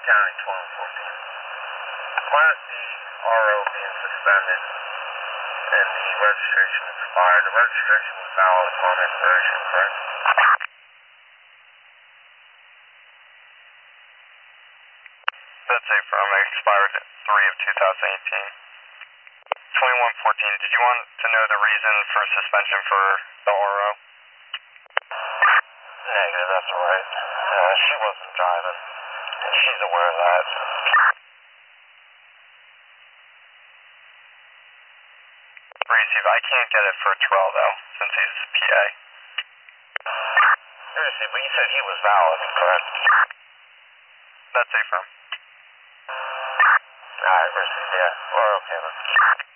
County 1214. Why is the RO being suspended and the registration expired? The registration was valid upon expiration, correct? That's a firm. Expired 3 of 2018. 2114, did you want to know the reason for suspension for the RO? Negative, that's alright. She wasn't driving. She's aware of that. Receive. I can't get it for Terrell though, since he's PA. Seriously, but you said he was valid, correct? That's a firm. Alright, Mercy, yeah. We're okay then.